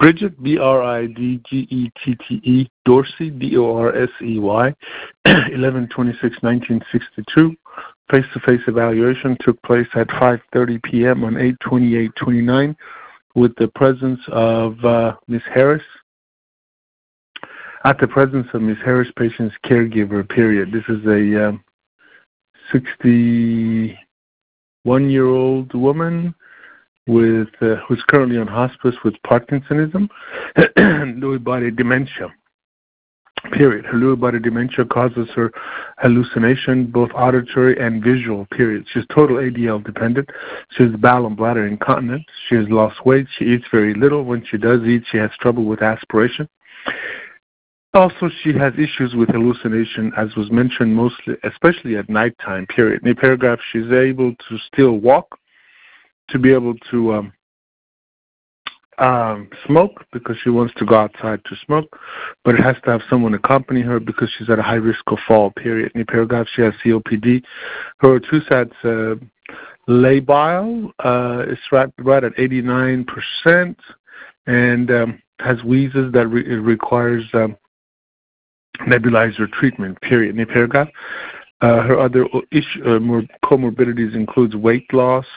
Bridget, Bridgette, Dorsey, Dorsey, 11/26/1962. Face-to-face evaluation took place at 5:30 p.m. on 8/28/29 with the presence of Ms. Harris. At the presence of Ms. Harris, patient's caregiver, period. This is a 61-year-old woman with who's currently on hospice with Parkinsonism and Lewy body dementia. Period. Her Lewy body dementia causes her hallucination, both auditory and visual. Period. She's total ADL dependent. She has bowel and bladder incontinence. She has lost weight. She eats very little. When she does eat, she has trouble with aspiration. Also, she has issues with hallucination, as was mentioned, mostly, especially at nighttime. Period. In the paragraph, she's able to still walk, to be able to smoke because she wants to go outside to smoke, but it has to have someone accompany her because she's at a high risk of fall, period. In the paragraph, she has COPD. Her TUSAT's labile is right at 89% and has wheezes that requires nebulizer treatment, period. In the paragraph, her other comorbidities includes weight loss,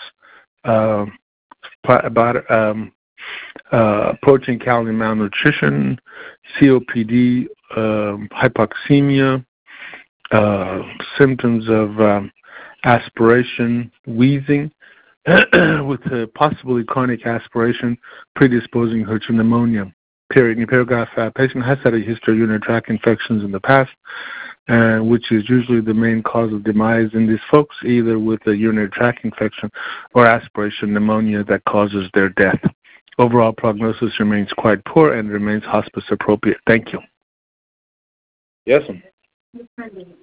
protein calorie malnutrition, COPD, hypoxemia, symptoms of aspiration, wheezing, with possibly chronic aspiration predisposing her to pneumonia. Period. In the paragraph, patient has had a history of urinary tract infections in the past, which is usually the main cause of demise in these folks, either with a urinary tract infection or aspiration pneumonia that causes their death. Overall prognosis remains quite poor and remains hospice appropriate. Thank you. Yes, ma'am.